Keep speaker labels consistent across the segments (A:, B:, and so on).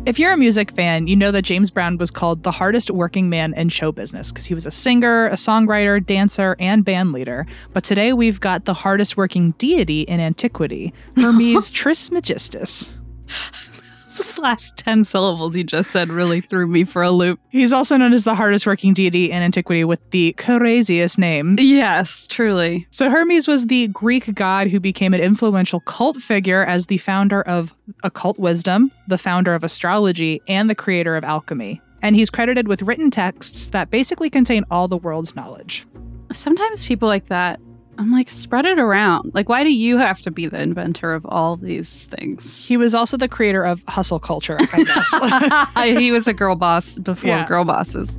A: If you're a music fan, you know that James Brown was called the hardest working man in show business because he was a singer, a songwriter, dancer, and band leader. But today we've got the hardest working deity in antiquity, Hermes Trismegistus.
B: Those last 10 syllables you just said really threw me for a loop.
A: He's also known as the hardest working deity in antiquity with the craziest name.
B: Yes, truly.
A: So Hermes was the Greek god who became an influential cult figure as the founder of occult wisdom, the founder of astrology, and the creator of alchemy. And he's credited with written texts that basically contain all the world's knowledge.
B: Sometimes people like that, I'm like, spread it around. Like, why do you have to be the inventor of all these things?
A: He was also the creator of hustle culture, I guess.
B: He was a girl boss before girl bosses.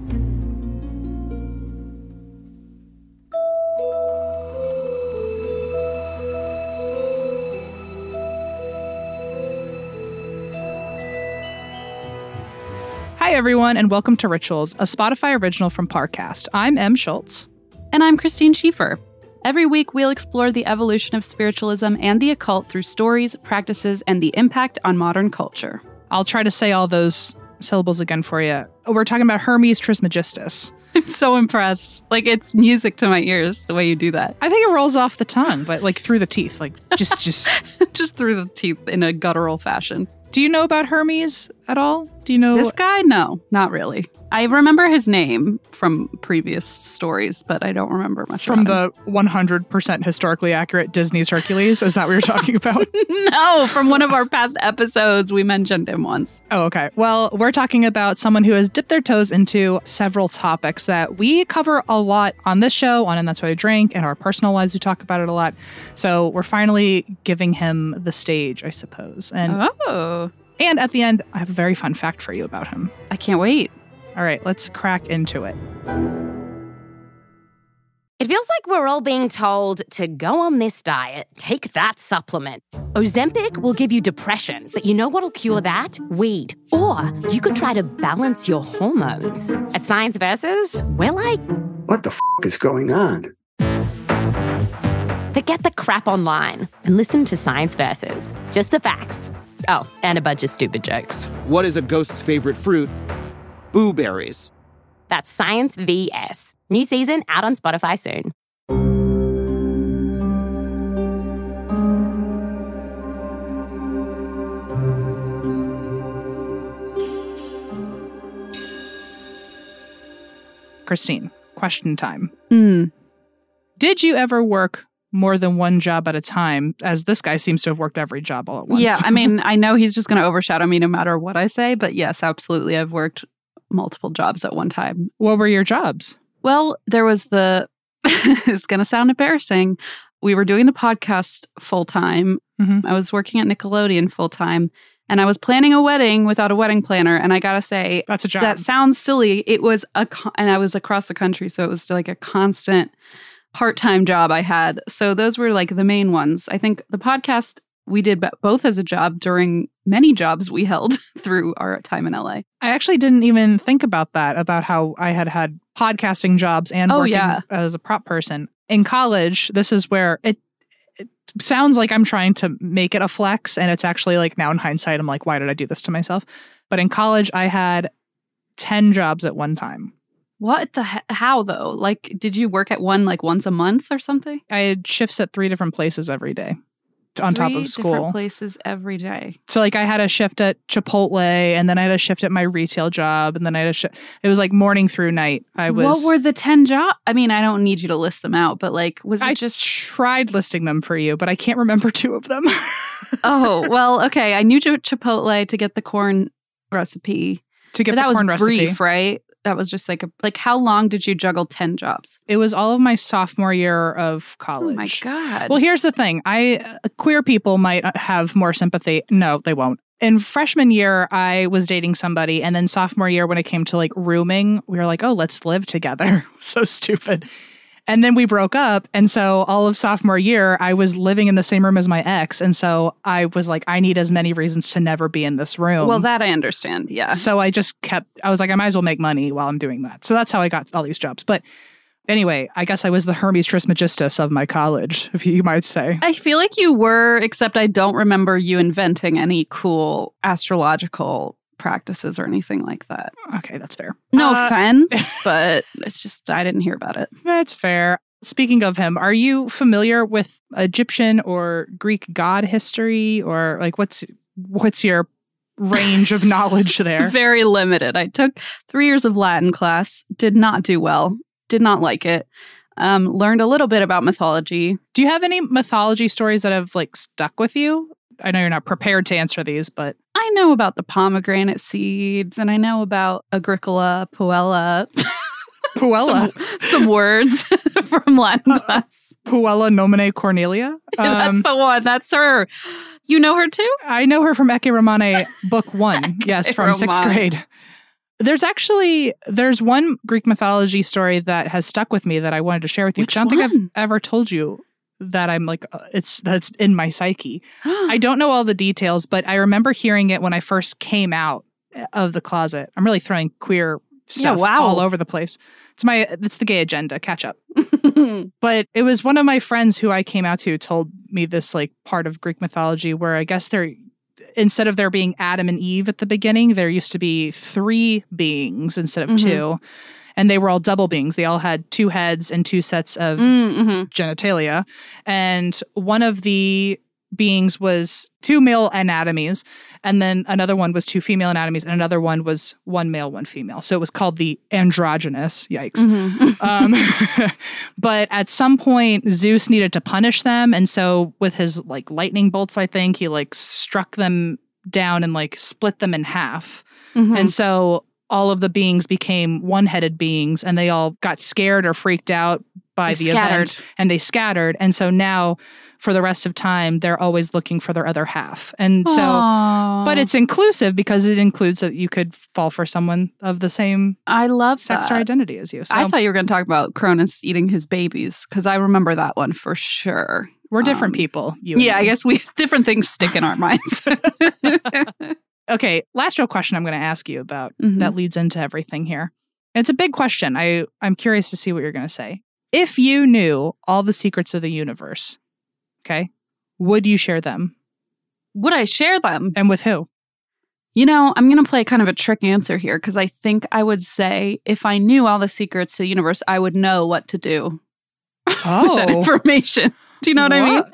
A: Hi, everyone, and welcome to Rituals, a Spotify original from Parcast. I'm Em Schultz.
B: And I'm Christine Schieffer. Every week, we'll explore the evolution of spiritualism and the occult through stories, practices, and the impact on modern culture.
A: I'll try to say all those syllables again for you. We're talking about Hermes Trismegistus.
B: I'm so impressed. Like, it's music to my ears, the way you do that.
A: I think it rolls off the tongue, but like through the teeth, like just
B: just through the teeth in a guttural fashion.
A: Do you know about Hermes at all? Do you know
B: this guy? No, not really. I remember his name from previous stories, but I don't remember much
A: from
B: about
A: the 100% historically accurate Disney's Hercules. Is that what you're talking about?
B: No, from one of our past episodes, we mentioned him once.
A: Oh, okay. Well, we're talking about someone who has dipped their toes into several topics that we cover a lot on this show, on And That's Why I Drink, and our personal lives. We talk about it a lot. So we're finally giving him the stage, I suppose. And at the end, I have a very fun fact for you about him.
B: I can't wait.
A: All right, let's crack into it.
C: It feels like we're all being told to go on this diet, take that supplement. Ozempic will give you depression, but you know what'll cure that? Weed. Or you could try to balance your hormones. At Science Versus, we're like,
D: what the is going on?
C: Forget the crap online and listen to Science Versus. Just the facts. Oh, and a bunch of stupid jokes.
E: What is a ghost's favorite fruit? Blueberries.
C: That's Science VS. New season out on Spotify soon.
A: Christine, question time. Did you ever work more than one job at a time, as this guy seems to have worked every job all at once?
B: Yeah, I mean, I know he's just going to overshadow me no matter what I say, but yes, absolutely. I've worked multiple jobs at one time.
A: What were your jobs?
B: Well, there was it's going to sound embarrassing. We were doing the podcast full time. Mm-hmm. I was working at Nickelodeon full time, and I was planning a wedding without a wedding planner. And I got to say,
A: that's a job.
B: That sounds silly. It was and I was across the country, so it was like a constant part-time job I had. So those were like the main ones. I think the podcast we did both as a job during many jobs we held through our time in LA.
A: I actually didn't even think about that, about how I had podcasting jobs and working as a prop person. In college, this is where it sounds like I'm trying to make it a flex, and it's actually like now in hindsight, I'm like, why did I do this to myself? But in college, I had 10 jobs at one time.
B: What the how though? Like, did you work at one like once a month or something?
A: I had shifts at 3 different places every day on top of school.
B: 3 different places every day.
A: So like I had a shift at Chipotle, and then I had a shift at my retail job, and then I had it was like morning through night.
B: What were the 10 jobs? I mean, I don't need you to list them out, but like, I
A: tried listing them for you, but I can't remember 2 of them.
B: Oh, well, okay. I knew Chipotle to get the corn recipe.
A: That was
B: brief, right? That was just like how long did you juggle 10 jobs?
A: It was all of my sophomore year of college.
B: Oh my God.
A: Well, here's the thing. Queer people might have more sympathy. No, they won't. In freshman year, I was dating somebody. And then sophomore year, when it came to like rooming, we were like, oh, let's live together. So stupid. And then we broke up. And so all of sophomore year, I was living in the same room as my ex. And so I was like, I need as many reasons to never be in this room.
B: Well, that I understand. Yeah.
A: So I was like, I might as well make money while I'm doing that. So that's how I got all these jobs. But anyway, I guess I was the Hermes Trismegistus of my college, if you might say.
B: I feel like you were, except I don't remember you inventing any cool astrological practices or anything like that.
A: Okay, that's fair.
B: No offense, but it's just, I didn't hear about it.
A: That's fair. Speaking of him, are you familiar with Egyptian or Greek god history, or like what's your range of knowledge there?
B: Very limited. I took 3 years of Latin class, did not do well, did not like it. Learned a little bit about mythology.
A: Do you have any mythology stories that have like stuck with you? I know you're not prepared to answer these, but
B: I know about the pomegranate seeds, and I know about Agricola, Puella.
A: Puella.
B: Some words from Latin class.
A: Puella Nomine Cornelia.
B: That's the one. That's her. You know her too?
A: I know her from Ecce Romane Book 1. Yes, from 6th
B: Romane.
A: grade. There's one Greek mythology story that has stuck with me that I wanted to share with you.
B: Which
A: I don't think
B: one?
A: I've ever told you that I'm like, that's in my psyche. I don't know all the details, but I remember hearing it when I first came out of the closet. I'm really throwing queer stuff all over the place. It's the gay agenda. Catch up. But it was one of my friends who I came out to told me this like part of Greek mythology where I guess instead of there being Adam and Eve at the beginning, there used to be 3 beings instead of 2. And they were all double beings. They all had 2 heads and 2 sets of genitalia. And one of the beings was 2 male anatomies. And then another one was 2 female anatomies. And another one was 1 male, 1 female. So it was called the androgynous. Yikes. But at some point, Zeus needed to punish them. And so with his like lightning bolts, I think, he like struck them down and like split them in half. And so all of the beings became one-headed beings, and they all got scared or freaked out by the event, and they scattered. And so now, for the rest of time, they're always looking for their other half. And so, but it's inclusive because it includes that you could fall for someone of the same
B: I love
A: sex
B: that.
A: or identity as you. So
B: I thought you were going to talk about Cronus eating his babies, because I remember that one for sure.
A: we're different people. You and
B: Yeah,
A: me.
B: I guess different things stick in our minds.
A: Okay, last real question I'm going to ask you about that leads into everything here. And it's a big question. I'm curious to see what you're going to say. If you knew all the secrets of the universe, okay, would you share them?
B: Would I share them?
A: And with who?
B: You know, I'm going to play kind of a trick answer here, because I think I would say if I knew all the secrets to the universe, I would know what to do with that information. Do you know what I mean?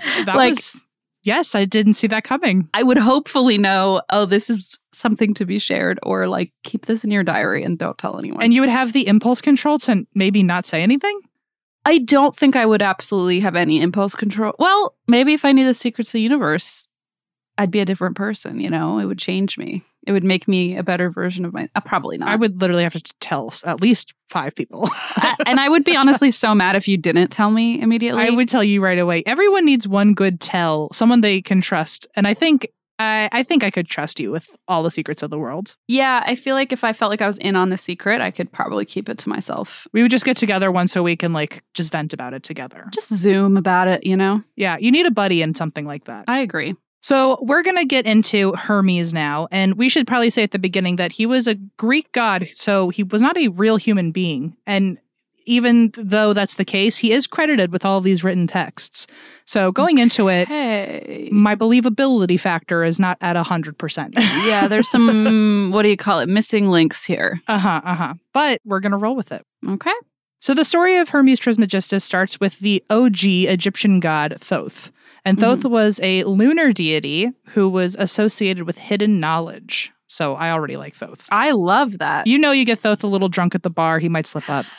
A: Yes, I didn't see that coming.
B: I would hopefully know, oh, this is something to be shared, or like keep this in your diary and don't tell anyone.
A: And you would have the impulse control to maybe not say anything?
B: I don't think I would absolutely have any impulse control. Well, maybe if I knew the secrets of the universe, I'd be a different person, you know? It would change me. It would make me a better version of my... probably not.
A: I would literally have to tell at least 5 people.
B: And I would be honestly so mad if you didn't tell me immediately.
A: I would tell you right away. Everyone needs one good tell, someone they can trust. And I think I could trust you with all the secrets of the world.
B: Yeah, I feel like if I felt like I was in on the secret, I could probably keep it to myself.
A: We would just get together once a week and like just vent about it together.
B: Just Zoom about it, you know?
A: Yeah, you need a buddy in something like that.
B: I agree.
A: So we're going to get into Hermes now. And we should probably say at the beginning that he was a Greek god, so he was not a real human being. And even though that's the case, he is credited with all these written texts. So going into it, my believability factor is not at 100%.
B: Yeah, there's some, what do you call it, missing links here.
A: But we're going to roll with it.
B: Okay.
A: So the story of Hermes Trismegistus starts with the OG Egyptian god Thoth. And Thoth was a lunar deity who was associated with hidden knowledge. So I already like Thoth.
B: I love that.
A: You know, you get Thoth a little drunk at the bar, he might slip up.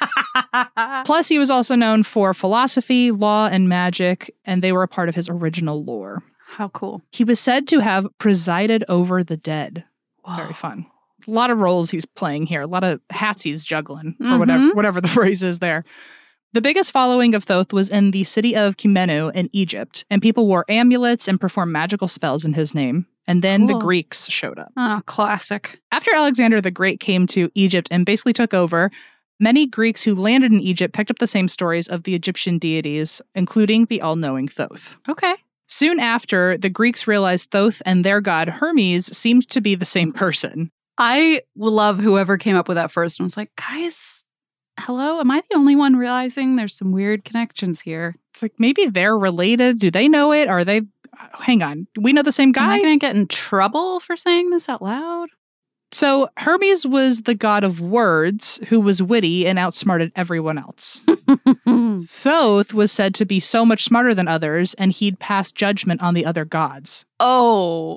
A: Plus, he was also known for philosophy, law, and magic, and they were a part of his original lore.
B: How cool.
A: He was said to have presided over the dead.
B: Whoa.
A: Very fun. A lot of roles he's playing here, a lot of hats he's juggling, or whatever the phrase is there. The biggest following of Thoth was in the city of Khumenu in Egypt, and people wore amulets and performed magical spells in his name. And then the Greeks showed up.
B: Oh, classic.
A: After Alexander the Great came to Egypt and basically took over, many Greeks who landed in Egypt picked up the same stories of the Egyptian deities, including the all-knowing Thoth.
B: Okay.
A: Soon after, the Greeks realized Thoth and their god Hermes seemed to be the same person.
B: I love whoever came up with that first and was like, guys, hello? Am I the only one realizing there's some weird connections here?
A: It's like, maybe they're related. Do they know it? Are they... Hang on. We know the same guy?
B: Am I going to get in trouble for saying this out loud?
A: So Hermes was the god of words who was witty and outsmarted everyone else. Thoth was said to be so much smarter than others, and he'd pass judgment on the other gods.
B: Oh.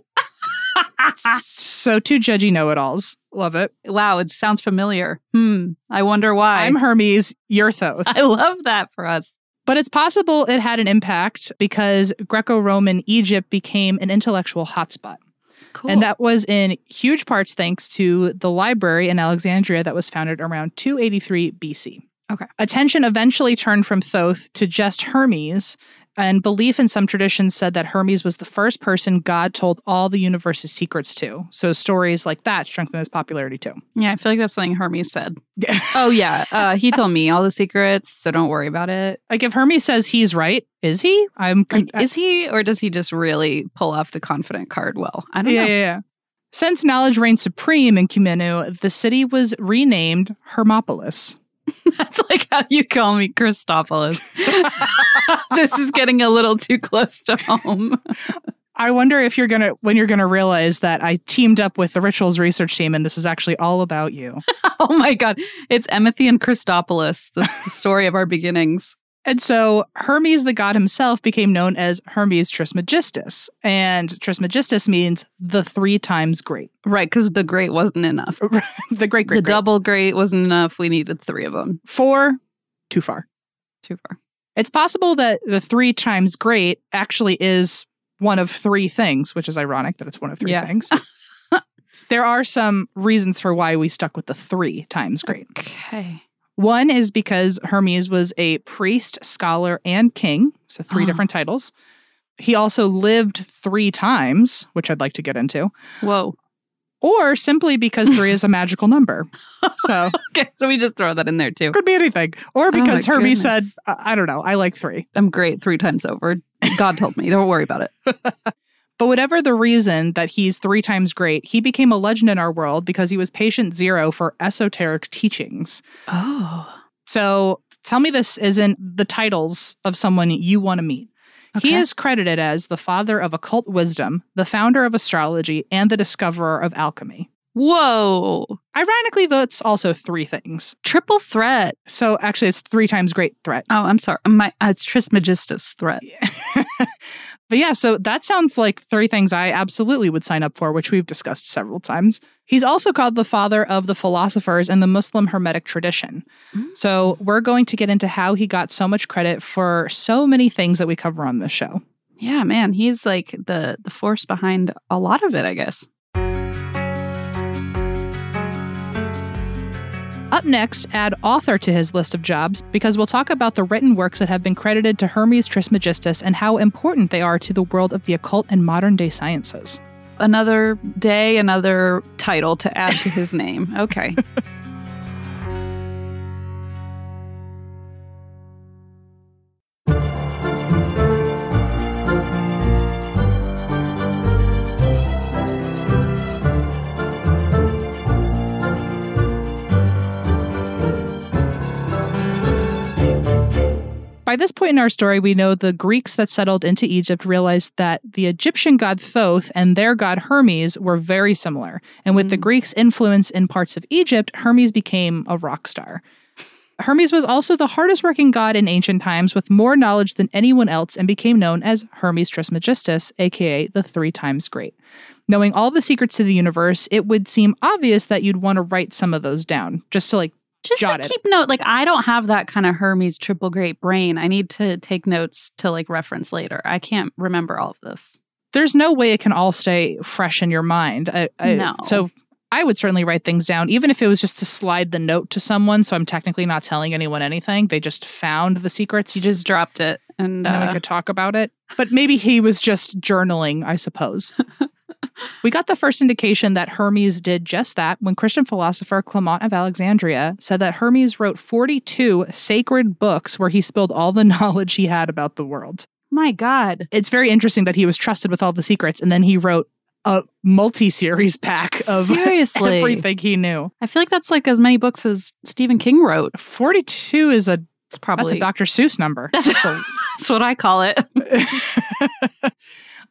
A: So two judgy know-it-alls. Love it.
B: Wow, it sounds familiar. I wonder why.
A: I'm Hermes, you're Thoth.
B: I love that for us.
A: But it's possible it had an impact because Greco-Roman Egypt became an intellectual hotspot.
B: Cool.
A: And that was in huge parts thanks to the library in Alexandria that was founded around 283 BC.
B: Okay.
A: Attention eventually turned from Thoth to just Hermes, and belief in some traditions said that Hermes was the first person God told all the universe's secrets to. So stories like that strengthened his popularity too.
B: Yeah, I feel like that's something Hermes said. Oh, yeah. He told me all the secrets, so don't worry about it.
A: Like if Hermes says he's right, is he?
B: Is he, or does he just really pull off the confident card well? I don't know.
A: Yeah. Since knowledge reigned supreme in Kumenu, the city was renamed Hermopolis.
B: That's like how you call me Christopolis. This is getting a little too close to home.
A: I wonder if when you're gonna realize that I teamed up with the rituals research team and this is actually all about you.
B: Oh my God. It's Emethy and Christopolis, the story of our beginnings.
A: And so Hermes, the god himself, became known as Hermes Trismegistus. And Trismegistus means the 3 times great.
B: Right, because the great wasn't enough.
A: The great.
B: The double great wasn't enough. We needed 3 of them.
A: 4, too far.
B: Too far.
A: It's possible that the 3 times great actually is one of 3 things, which is ironic that it's one of 3 things. There are some reasons for why we stuck with the 3 times great.
B: Okay.
A: One is because Hermes was a priest, scholar, and king, so 3 different titles. He also lived 3 times, which I'd like to get into.
B: Whoa.
A: Or simply because 3 is a magical number. So
B: okay, so we just throw that in there too.
A: Could be anything. Or because Hermes
B: goodness.
A: said, I don't know, I like 3.
B: I'm great 3 times over. God told me, don't worry about it.
A: But whatever the reason that he's 3 times great, he became a legend in our world because he was patient zero for esoteric teachings.
B: Oh.
A: So tell me this isn't the titles of someone you want to meet. Okay. He is credited as the father of occult wisdom, the founder of astrology, and the discoverer of alchemy.
B: Whoa.
A: Ironically, that's also 3 things.
B: Triple threat.
A: So actually, it's 3 times great threat.
B: Oh, I'm sorry. It's Trismegistus threat.
A: But yeah, so that sounds like 3 things I absolutely would sign up for, which we've discussed several times. He's also called the father of the philosophers in the Muslim Hermetic tradition. So we're going to get into how he got so much credit for so many things that we cover on this show.
B: Yeah, man, he's like the force behind a lot of it, I guess.
A: Up next, add author to his list of jobs because we'll talk about the written works that have been credited to Hermes Trismegistus and how important they are to the world of the occult and modern-day sciences.
B: Another day, another title to add to his name. Okay.
A: By this point in our story, we know the Greeks that settled into Egypt realized that the Egyptian god Thoth and their god Hermes were very similar. And with the Greeks' influence in parts of Egypt, Hermes became a rock star. Hermes was also the hardest working god in ancient times with more knowledge than anyone else and became known as Hermes Trismegistus, aka the 3 times great. Knowing all the secrets to the universe, it would seem obvious that you'd want to write some of those down, just to
B: keep note. Like, I don't have that kind of Hermes triple great brain. I need to take notes to reference later. I can't remember all of this.
A: There's no way it can all stay fresh in your mind.
B: No.
A: So I would certainly write things down, even if it was just to slide the note to someone. So I'm technically not telling anyone anything. They just found the secrets.
B: You just dropped it. And
A: then we could talk about it. But maybe he was just journaling, I suppose. We got the first indication that Hermes did just that when Christian philosopher Clement of Alexandria said that Hermes wrote 42 sacred books where he spilled all the knowledge he had about the world.
B: My God.
A: It's very interesting that he was trusted with all the secrets, and then he wrote a multi-series pack of everything he knew.
B: I feel like that's like as many books as Stephen King wrote.
A: 42 is
B: probably
A: that's a Dr. Seuss number.
B: That's what I call it.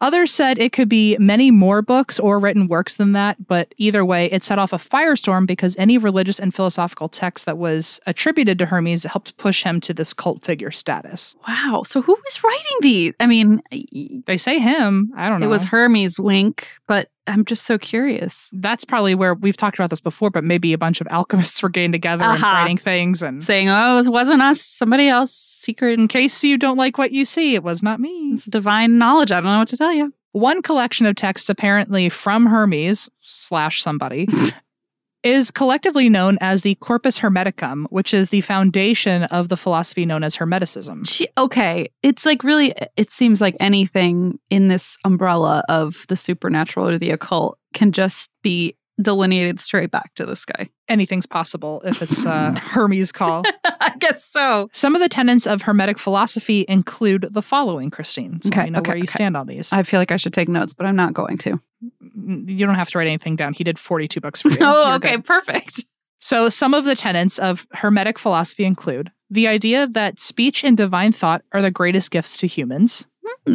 A: Others said it could be many more books or written works than that, but either way, it set off a firestorm because any religious and philosophical text that was attributed to Hermes helped push him to this cult figure status.
B: Wow. So who was writing these? I mean,
A: They say him. I don't know.
B: it was Hermes, wink, but I'm just so curious.
A: That's probably where we've talked about this before, but maybe a bunch of alchemists were getting together and writing things and
B: Saying, oh, it wasn't us, somebody else, secret.
A: in case you don't like what you see, it was not me.
B: It's divine knowledge. I don't know what to tell you.
A: One collection of texts apparently from Hermes / somebody is collectively known as the Corpus Hermeticum, which is the foundation of the philosophy known as Hermeticism.
B: Okay. It's like really, it seems like anything in this umbrella of the supernatural or the occult can just be delineated straight back to this guy.
A: Anything's possible if it's Hermes' call.
B: I guess so.
A: Some of the tenets of Hermetic philosophy include the following, Christine. So let me know where you stand on these.
B: I feel like I should take notes, but I'm not going to.
A: You don't have to write anything down. He did 42 books for you.
B: Oh,
A: You're
B: okay.
A: good.
B: Perfect.
A: So some of the tenets of Hermetic philosophy include the idea that speech and divine thought are the greatest gifts to humans.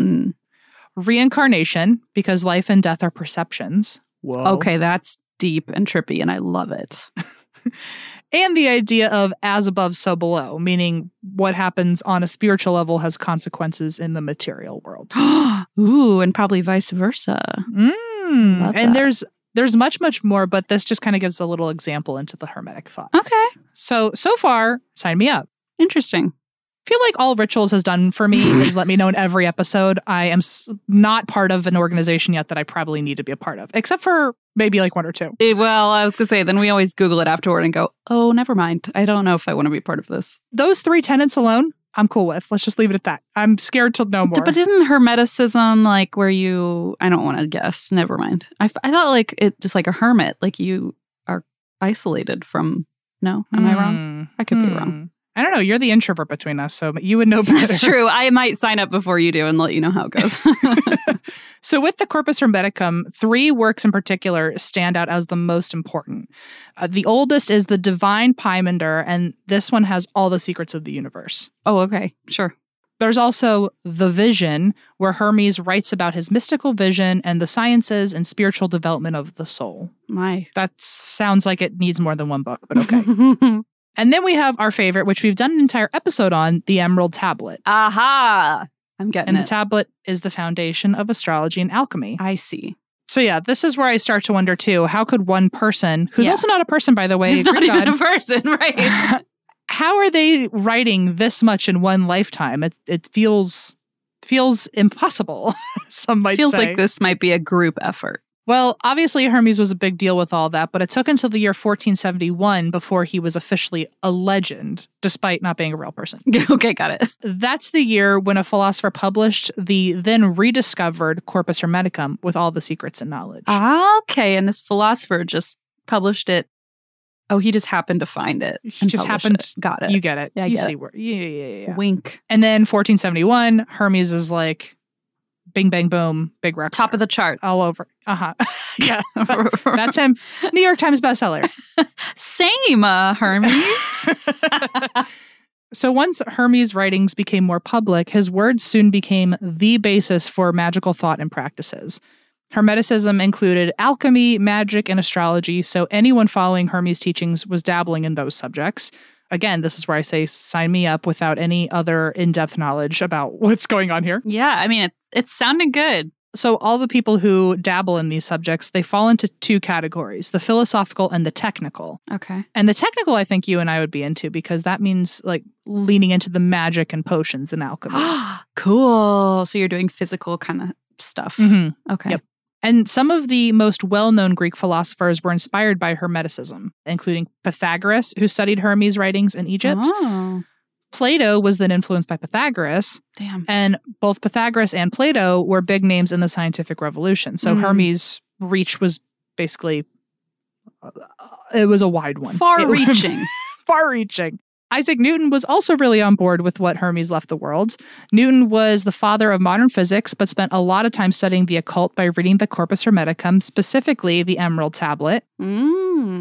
A: Reincarnation, because life and death are perceptions. Whoa.
B: Okay, that's deep and trippy, and I love it.
A: And the idea of as above, so below, meaning what happens on a spiritual level has consequences in the material world.
B: Ooh, and probably vice versa. Love
A: And
B: that.
A: there's much more, but this just kind of gives a little example into the Hermetic thought.
B: Okay.
A: So far, sign me up.
B: Interesting.
A: I feel like all Rituals has done for me is let me know in every episode I am not part of an organization yet that I probably need to be a part of, except for maybe like one or two.
B: Well, I was going to say, then we always Google it afterward and go, oh, never mind. I don't know if I want to be part of this.
A: Those 3 tenets alone, I'm cool with. Let's just leave it at that. I'm scared to know more.
B: But isn't Hermeticism like where you, I don't want to guess. Never mind. I thought like it just like a hermit, like you are isolated from, no? Am I wrong? I could be wrong.
A: I don't know. You're the introvert between us, so you would know better.
B: That's true. I might sign up before you do and let you know how it goes.
A: So with the Corpus Hermeticum, 3 works in particular stand out as the most important. The oldest is the Divine Pymander, and this one has all the secrets of the universe.
B: Oh, okay. Sure.
A: There's also The Vision, where Hermes writes about his mystical vision and the sciences and spiritual development of the soul. That sounds like it needs more than one book, but okay. And then we have our favorite, which we've done an entire episode on, the Emerald Tablet.
B: Aha! I'm getting
A: And
B: it.
A: the tablet is the foundation of astrology and alchemy.
B: I see.
A: So yeah, this is where I start to wonder too, how could one person, who's also not a person by the way,
B: He's not
A: Greek
B: even
A: god,
B: a person, right?
A: how are they writing this much in one lifetime? It feels impossible, some might
B: Feels
A: say.
B: like this might be a group effort.
A: Well, obviously Hermes was a big deal with all that, but it took until the year 1471 before he was officially a legend, despite not being a real person.
B: Okay, got it.
A: That's the year when a philosopher published the then rediscovered Corpus Hermeticum with all the secrets and knowledge.
B: Okay, and this philosopher just published it. Oh, he just happened to find it.
A: He
B: and
A: just
B: publish
A: happened.
B: it. Got it.
A: You get it.
B: Yeah, I
A: you
B: get
A: see
B: it.
A: where. Yeah.
B: Wink.
A: And then 1471, Hermes is like, bing, bang, boom, big rock
B: Top
A: star.
B: of the charts.
A: All over. Yeah. That's him. New York Times bestseller.
B: Same, Hermes.
A: So once Hermes' writings became more public, his words soon became the basis for magical thought and practices. Hermeticism included alchemy, magic, and astrology, so anyone following Hermes' teachings was dabbling in those subjects. Again, this is where I say sign me up without any other in-depth knowledge about what's going on here.
B: Yeah, I mean, it's sounding good.
A: So all the people who dabble in these subjects, they fall into 2 categories, the philosophical and the technical.
B: Okay.
A: And the technical, I think you and I would be into because that means like leaning into the magic and potions and alchemy.
B: Cool. So you're doing physical kind of stuff.
A: Mhm.
B: Okay.
A: Yep. And some of the most well-known Greek philosophers were inspired by Hermeticism, including Pythagoras, who studied Hermes' writings in Egypt.
B: Oh,
A: Plato was then influenced by Pythagoras,
B: damn.
A: and both Pythagoras and Plato were big names in the scientific revolution. So Hermes' reach was basically, it was a wide one.
B: Far-reaching.
A: Far-reaching. Isaac Newton was also really on board with what Hermes left the world. Newton was the father of modern physics, but spent a lot of time studying the occult by reading the Corpus Hermeticum, specifically the Emerald Tablet.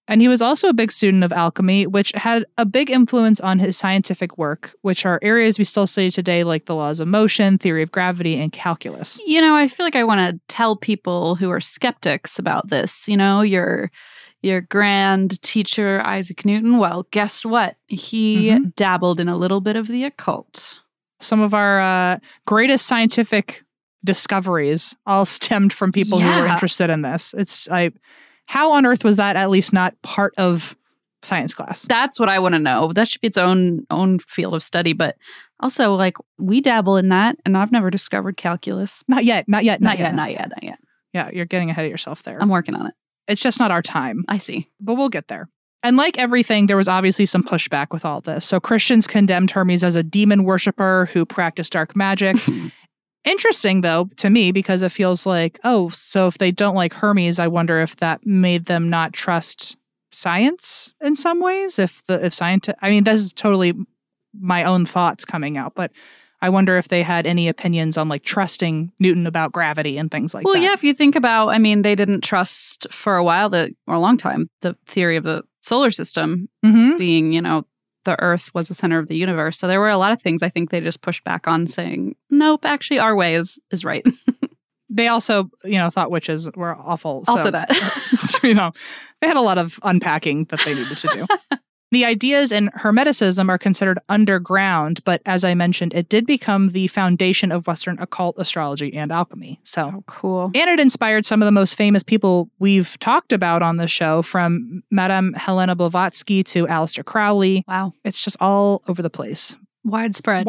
A: And he was also a big student of alchemy, which had a big influence on his scientific work, which are areas we still study today, like the laws of motion, theory of gravity, and calculus.
B: You know, I feel like I want to tell people who are skeptics about this, you know, your grand teacher, Isaac Newton, well, guess what? He dabbled in a little bit of the occult.
A: Some of our greatest scientific discoveries all stemmed from people who were interested in this. How on earth was that at least not part of science class?
B: That's what I want to know. That should be its own field of study. But also, like, we dabble in that, and I've never discovered calculus.
A: Not yet.
B: Not yet.
A: Yeah, you're getting ahead of yourself there.
B: I'm working on it.
A: It's just not our time.
B: I see.
A: But we'll get there. And like everything, there was obviously some pushback with all this. So Christians condemned Hermes as a demon worshiper who practiced dark magic. Interesting, though, to me, because it feels like, oh, so if they don't like Hermes, I wonder if that made them not trust science in some ways. If scientists, I mean, this is totally my own thoughts coming out, but I wonder if they had any opinions on like trusting Newton about gravity and things like that.
B: Well, yeah, if you think about, I mean, they didn't trust for a while, or a long time, the theory of the solar system being, you know, the Earth was the center of the universe. So there were a lot of things I think they just pushed back on, saying, nope, actually our way is right.
A: They also, you know, thought witches were awful.
B: Also that.
A: You know, they had a lot of unpacking that they needed to do. The ideas in Hermeticism are considered underground, but as I mentioned, it did become the foundation of Western occult astrology and alchemy. So
B: cool.
A: And it inspired some of the most famous people we've talked about on the show, from Madame Helena Blavatsky to Aleister Crowley.
B: Wow.
A: It's just all over the place.
B: Widespread.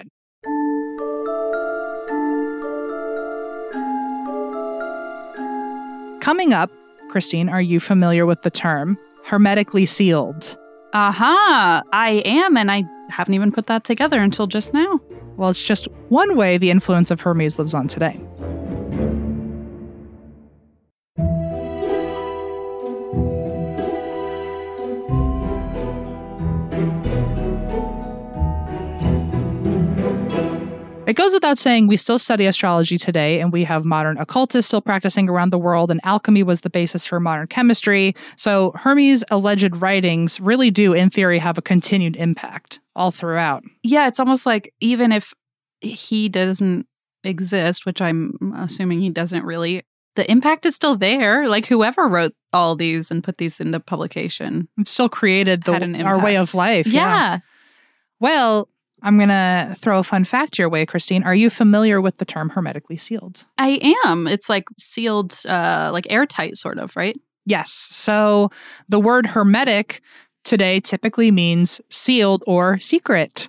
A: Coming up, Christine, are you familiar with the term hermetically sealed?
B: Aha, I am, and I haven't even put that together until just now.
A: Well, it's just one way the influence of Hermes lives on today. It goes without saying, we still study astrology today, and we have modern occultists still practicing around the world, and alchemy was the basis for modern chemistry. So Hermes' alleged writings really do, in theory, have a continued impact all throughout.
B: Yeah, it's almost like even if he doesn't exist, which I'm assuming he doesn't really, the impact is still there. Like whoever wrote all these and put these into publication.
A: It still created our way of life.
B: Yeah.
A: Well, I'm going to throw a fun fact your way, Christine. Are you familiar with the term hermetically sealed?
B: I am. It's like sealed, like airtight sort of, right?
A: Yes. So the word hermetic today typically means sealed or secret.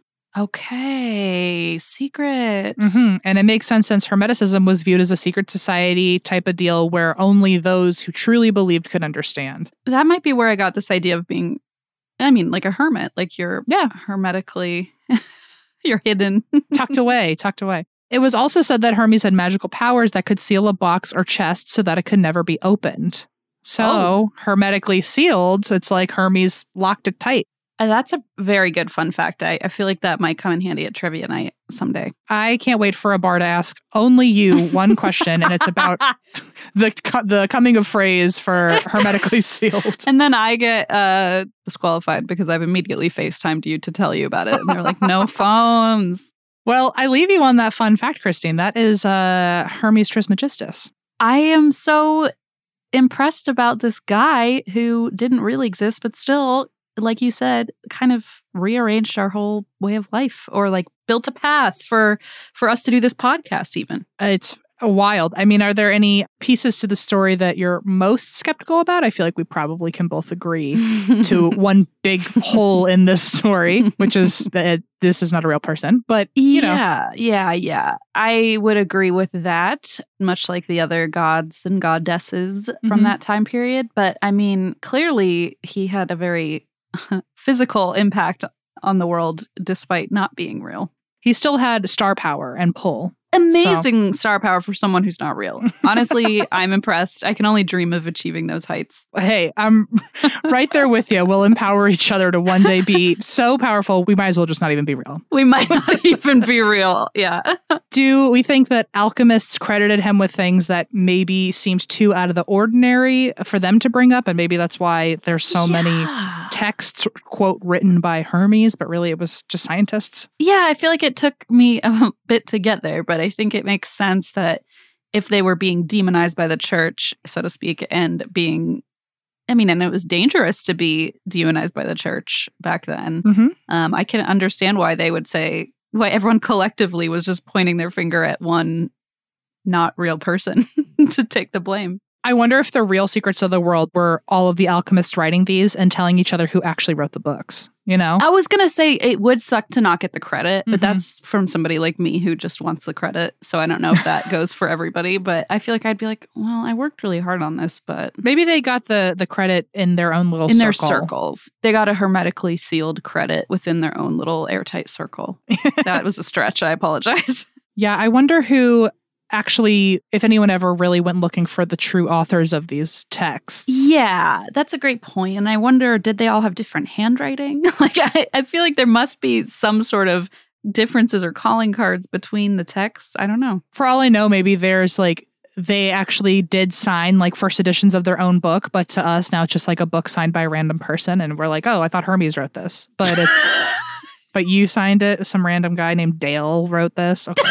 B: Okay. Secret.
A: And it makes sense since Hermeticism was viewed as a secret society type of deal where only those who truly believed could understand.
B: That might be where I got this idea of being, I mean, like a hermit, like you're hermetically... You're hidden.
A: Tucked away. It was also said that Hermes had magical powers that could seal a box or chest so that it could never be opened. So, hermetically sealed, it's like Hermes locked it tight.
B: That's a very good fun fact. I feel like that might come in handy at trivia night someday.
A: I can't wait for a bar to ask only you one question, and it's about the coming of phrase for hermetically sealed.
B: And then I get disqualified because I've immediately FaceTimed you to tell you about it. And they're like, no phones.
A: Well, I leave you on that fun fact, Christine. That is Hermes Trismegistus.
B: I am so impressed about this guy who didn't really exist, but still, like you said, kind of rearranged our whole way of life, or like built a path for us to do this podcast even.
A: It's wild. I mean, are there any pieces to the story that you're most skeptical about? I feel like we probably can both agree to one big hole in this story, which is that this is not a real person. But, you know.
B: Yeah. I would agree with that, much like the other gods and goddesses from that time period. But I mean, clearly he had a very physical impact on the world despite not being real.
A: He still had star power and pull.
B: amazing star power for someone who's not real. Honestly, I'm impressed. I can only dream of achieving those heights.
A: Hey, I'm right there with you. We'll empower each other to one day be so powerful, we might as well just not even be real.
B: We might not even be real. Yeah.
A: Do we think that alchemists credited him with things that maybe seems too out of the ordinary for them to bring up? And maybe that's why there's so many texts, quote, written by Hermes, but really it was just scientists.
B: Yeah, I feel like it took me a bit to get there, but I think it makes sense that if they were being demonized by the church, so to speak, and being, and it was dangerous to be demonized by the church back then.
A: Mm-hmm.
B: I can understand why they would say, why everyone collectively was just pointing their finger at one not real person to take the blame.
A: I wonder if the real secrets of the world were all of the alchemists writing these and telling each other who actually wrote the books, you know?
B: I was going to say it would suck to not get the credit, but that's from somebody like me who just wants the credit. So I don't know if that goes for everybody, but I feel like I'd be like, well, I worked really hard on this, but...
A: Maybe they got the credit in their own little circle.
B: In their circles. They got a hermetically sealed credit within their own little airtight circle. That was a stretch. I apologize.
A: Yeah, I wonder who... Actually, if anyone ever really went looking for the true authors of these texts.
B: Yeah, that's a great point. And I wonder, did they all have different handwriting? Like, I feel like there must be some sort of differences or calling cards between the texts. I don't know.
A: For all I know, maybe there's like, they actually did sign like first editions of their own book, but to us now it's just like a book signed by a random person. And we're like, oh, I thought Hermes wrote this. But it's, but you signed it. Some random guy named Dale wrote this. Okay.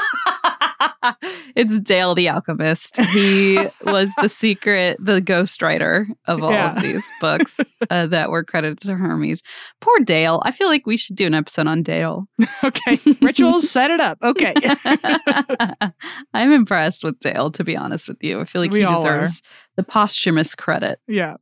B: It's Dale the Alchemist. He was the ghostwriter of all of these books that were credited to Hermes. Poor Dale. I feel like we should do an episode on Dale.
A: Okay. Rituals, set it up. Okay.
B: I'm impressed with Dale, to be honest with you. I feel like he deserves the posthumous credit.
A: Yeah.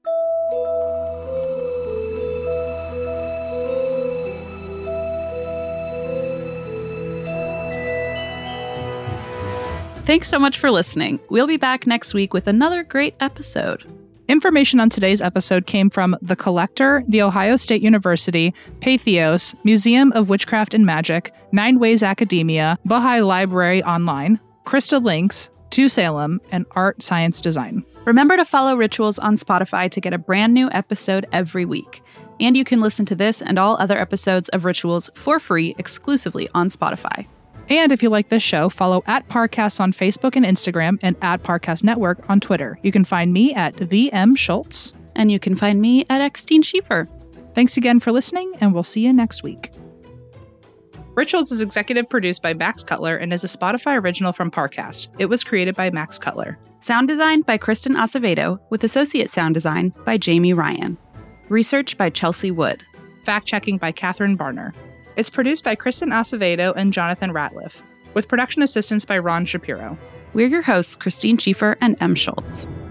B: Thanks so much for listening. We'll be back next week with another great episode.
A: Information on today's episode came from The Collector, The Ohio State University, Patheos, Museum of Witchcraft and Magic, 9 Ways Academia, Baha'i Library Online, Crystal Links, To Salem, and Art Science Design.
B: Remember to follow Rituals on Spotify to get a brand new episode every week. And you can listen to this and all other episodes of Rituals for free exclusively on Spotify.
A: And if you like this show, follow @Parcast on Facebook and Instagram and @Parcast Network on Twitter. You can find me at The M. Schultz.
B: And you can find me at Xteen Schiefer.
A: Thanks again for listening, and we'll see you next week. Rituals is executive produced by Max Cutler and is a Spotify original from Parcast. It was created by Max Cutler.
B: Sound design by Kristen Acevedo, with associate sound design by Jamie Ryan. Research by Chelsea Wood.
A: Fact-checking by Catherine Barner. It's produced by Kristen Acevedo and Jonathan Ratliff, with production assistance by Ron Shapiro.
B: We're your hosts, Christine Schiefer and M. Schultz.